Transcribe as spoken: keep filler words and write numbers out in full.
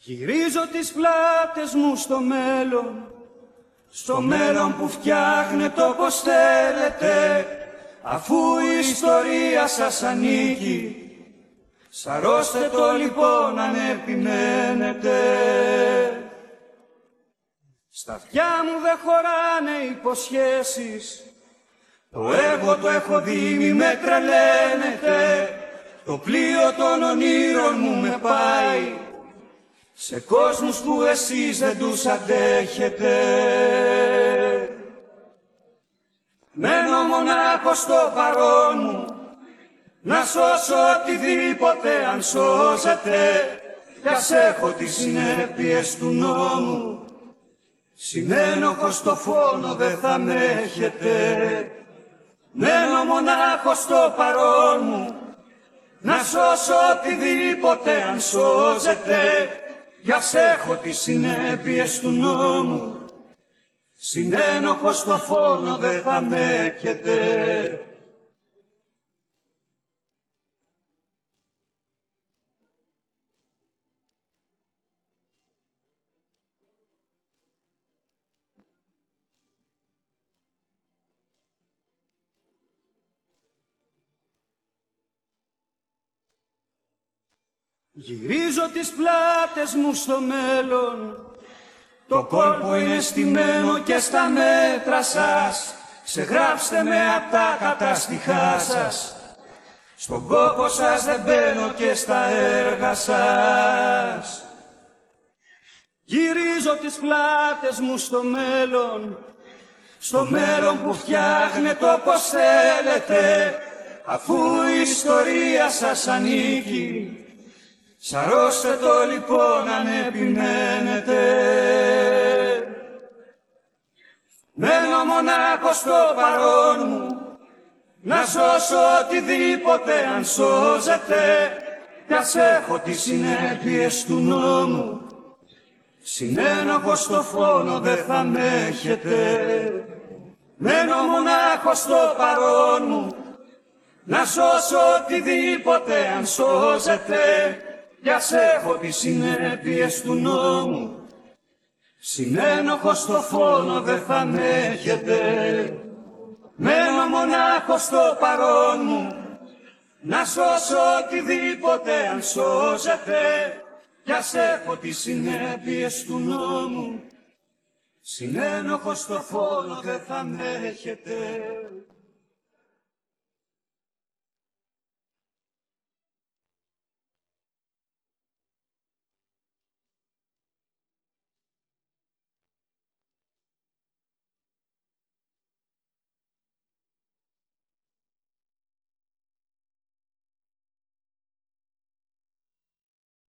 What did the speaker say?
Γυρίζω τις πλάτες μου στο μέλλον, στο μέλλον που φτιάχνετε όπως θέλετε, αφού η ιστορία σας ανήκει. Σαρώστε το λοιπόν αν επιμένετε. Στα αυτιά μου δεν χωράνε υποσχέσεις, το έργο το έχω δει, μη με τρελαίνετε. Το πλοίο των ονείρων μου με πάει σε κόσμους που εσείς δεν τους αντέχετε. Μένω μονάχος στο παρόν μου, να σώσω οτιδήποτε αν σώζεται, κι ας έχω τις συνέπειες του νόμου. Συνένοχος στο φόνο δεν θα με έχετε. Μένω μονάχος στο παρόν μου, να σώσω οτιδήποτε αν σώζεται, κι ας έχω τις συνέπειες του νόμου. Συνένοχος στο φόνο δεν θα με έχετε. Γυρίζω τις πλάτες μου στο μέλλον, το κόλπο είναι στημένο και στα μέτρα σας. Ξεγράψτε με απ' τα καταστιχά σας, στον κόπο σας δεν μπαίνω και στα έργα σας. Γυρίζω τις πλάτες μου στο μέλλον, στο μέλλον που φτιάχνετε όπως θέλετε, αφού η ιστορία σας ανήκει. Σαρώστε το λοιπόν αν επιμένετε. Μένω μονάχος στο παρόν μου, να σώσω οτιδήποτε αν σώζεται, κι ας έχω τις συνέπειες του νόμου. Συνένοχος στο φόνο δεν θα με έχετε. Μένω μονάχος στο παρόν μου, να σώσω οτιδήποτε αν σώζεται, κι ας έχω τις συνέπειες του νόμου. Συνένοχος στο φόνο δεν θα με έχετε. Μένω μονάχος στο παρόν μου, να σώσω οτιδήποτε αν σώζεται, κι ας έχω τις συνέπειες του νόμου. Συνένοχος στο φόνο δεν θα με έχετε.